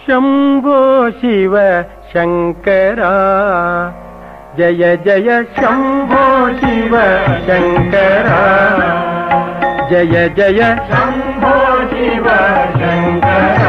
ಶಂಭೋ ಶಿವ ಶಂಕರ ಜಯ ಜಯ ಶಂಭೋ ಶಿವ ಶಂಕರ ಜಯ ಜಯ ಶಂಭೋ ಶಿವ ಶಂಕರ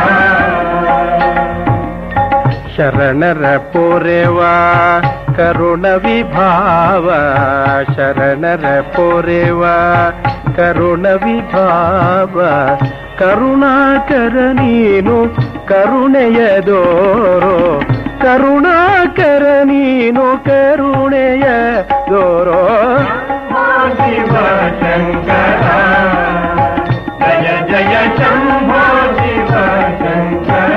ಶರಣರ ಪೊರೆವಾ ಕರುಣ ವಿಭಾವ ಶರಣರ ಪೊರೆವಾ ಕರುಣ ವಿಭಾವ ಕರುಣಾಕರ ನೀನು ಕರುಣೆಯದೋರೋ ಕರುಣಾಕರ ನೀನು ಕರುಣೆಯದೋರೋ ಶಿವ ಶಂಕರ ಜಯ ಜಯ ಶಂಭೋ ಶಿವ ಶಂಕರ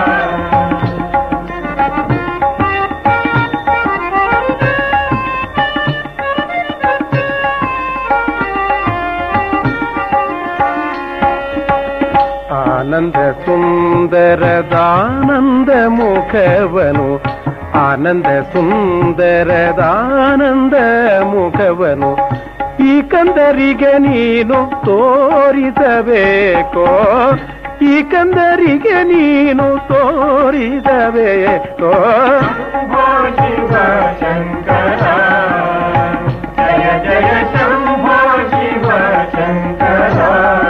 ಆನಂದ ಸುಂದರದಾನಂದ ಮುಖವನು ಆನಂದ ಸುಂದರದಾನಂದ ಮುಖವನು ಈ ಕಂದರಿಗೆ ನೀನು ತೋರಿಸಬೇಕೋ ಈ ಕಂದರಿಗೆ ನೀನು ತೋರಿಸಬೇಕೋ ಶಿವ ಶಂಕರ ಜಯ ಜಯ ಶಂಭೋ ಶಿವ ಶಂಕರ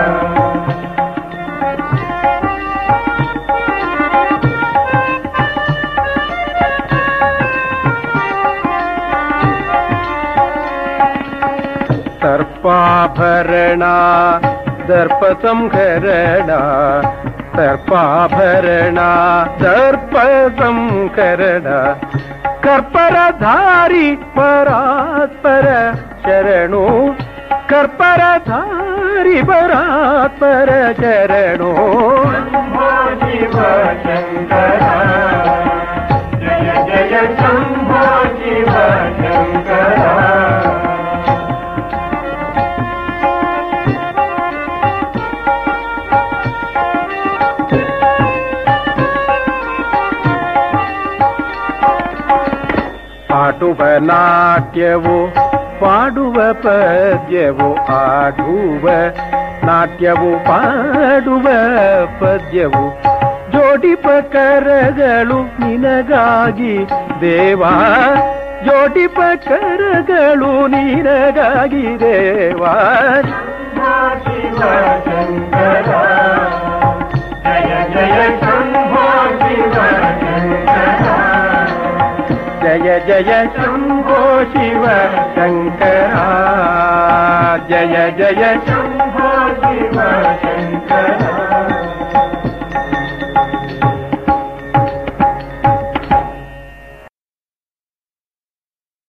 ಸರ್ಪಾಭರಣ ದರ್ಪ ಸಂಹರಣ ಸರ್ಪಾಭರಣ ದರ್ಪ ಸಂಹರಣ ಕರ್ಪರಧಾರಿ ಪರಾತ್ಪರ ಶರಣು ಕರ್ಪರಧಾರಿ ಪರಾತ್ಪರ ಶರಣು ಶಿವ ಶಂಕರ ಜಯ ಜಯ ಶಂಭೋ ಶಿವ ಶಂಕರ ಆಡುವ ನಾಟ್ಯವು ಪಾಡುವ ಪದ್ಯವು ಆಡುವ ನಾಟ್ಯವು ಪಾಡುವ ಪದ್ಯವು ಜೋಡಿಪ ಕರಗಳು ನಿನಗಾಗಿ ದೇವಾ ಜೋಡಿಪ ಕರಗಳು ನಿನಗಾಗಿ ದೇವಾ ಶಿವ ಶಂಕರ ಜಯ ಜಯ ಶಂಭೋ ಶಿವ ಶಂಕರ ಜಯ ಜಯ ಶಂಭೋ ಶಿವ ಶಂಕರ ಜಯ ಜಯ ಶಂಭೋ ಶಿವ ಶಂಕರ